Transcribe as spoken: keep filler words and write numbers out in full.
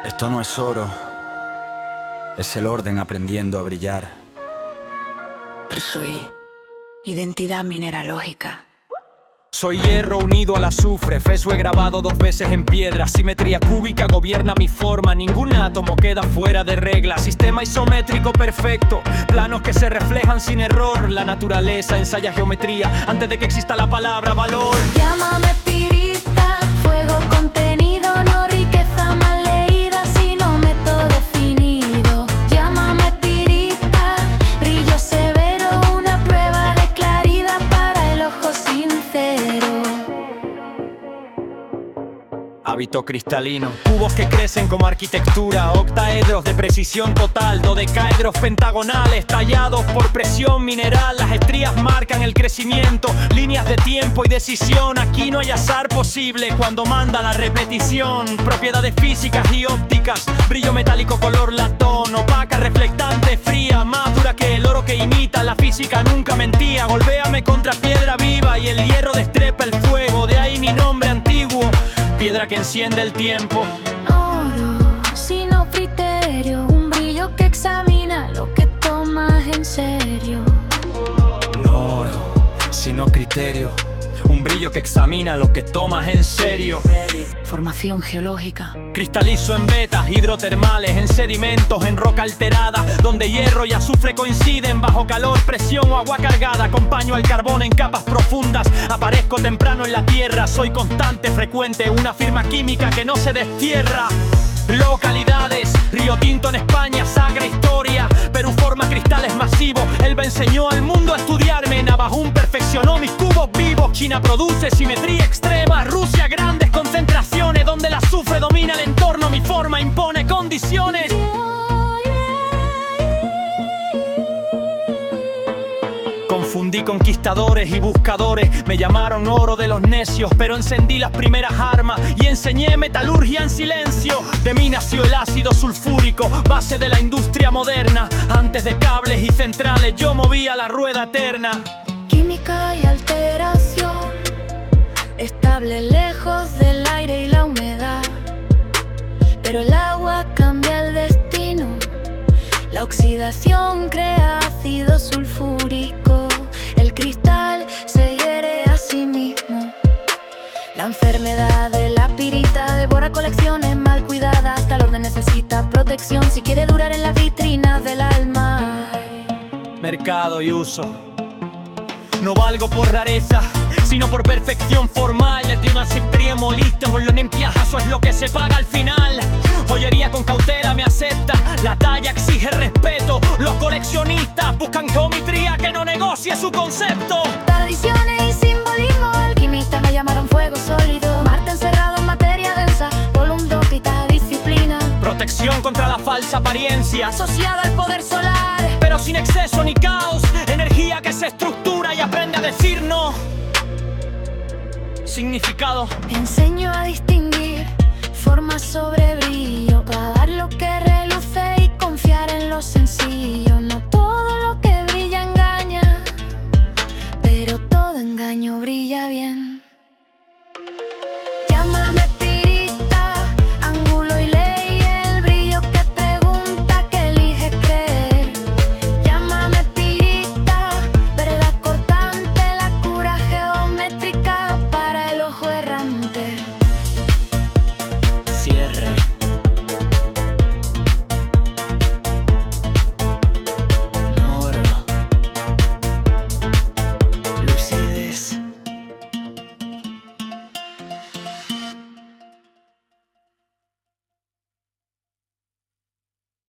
Esto no es oro, es el orden aprendiendo a brillar. Soy identidad mineralógica. Soy hierro unido al azufre, feso he grabado dos veces en piedra. Simetría cúbica gobierna mi forma, ningún átomo queda fuera de regla. Sistema isométrico perfecto, planos que se reflejan sin error. La naturaleza ensaya geometría antes de que exista la palabra valor. Llámame pirita, fuego contenido, no riqueza mal leída, sino método definido. Llámame pirita, brillo severo, una prueba de claridad para el ojo sincero. Hábito cristalino, cubos que crecen como arquitectura, octaedros de precisión total, dodecaedros pentagonales tallados por presión mineral. Las estrías marcan el crecimiento, líneas de tiempo y decisión. Aquí no hay azar posible cuando manda la repetición. Propiedades físicas y ópticas, brillo metálico color latón, opaca, reflectante, fría, más dura que el oro que imita. La física nunca mentía, golpéame contra piedra viva y el hierro destrepa el fuego. De ahí mi nombre antiguo, piedra que enciende el tiempo. Oro, sino criterio, un brillo que examina lo que tomas en serio. No oro, sino criterio, un brillo que examina lo que tomas en serio. Formación geológica. Cristalizo en vetas hidrotermales, en sedimentos, en roca alterada, donde hierro y azufre coinciden bajo calor, presión o agua cargada. Acompaño al carbón en capas profundas, aparezco temprano en la tierra. Soy constante, frecuente, una firma química que no se destierra. Localidades, Río Tinto en España, sagra historia. Perú forma cristales masivos, Elba enseñó al mundo a estudiarme. Navajún perfeccionó mis cubos vivos. China produce simetría extrema, Rusia grandes concentraciones, donde el azufre domina el entorno. Mi forma impone condiciones. Confundí conquistadores y buscadores, me llamaron oro de los necios, pero encendí las primeras armas y enseñé metalurgia en silencio. De mí nació el ácido sulfúrico, base de la industria moderna. Antes de cables y centrales yo movía la rueda eterna. Química y alteración, estable lejos del aire y la humedad. Pero el agua cambia el destino, la oxidación crea ácido sulfúrico. El cristal se hiere a sí mismo. La enfermedad de la pirita devora colecciones mal cuidadas. Hasta el orden necesita protección si quiere durar en las vitrinas del alma. Mercado y uso, no valgo por rareza, sino por perfección formal. De una extremo listo con lo limpiaja, eso es lo que se paga al final. Joyería con cautela me acepta, la talla exige respeto. Los coleccionistas buscan geometría que no negocie su concepto. Tradiciones y simbolismo, alquimistas me llamaron fuego sólido. Marte encerrado en materia densa, volumdópita disciplina. Protección contra la falsa apariencia, Asociada al poder solar, pero sin exceso ni caos. Energía que se estructura y aprende a decir no. Significado, enseño a distinguir forma sobre brillo, para dar lo que reluce y confiar en lo sencillo. No todo lo que brilla engaña, pero todo engaño brilla bien.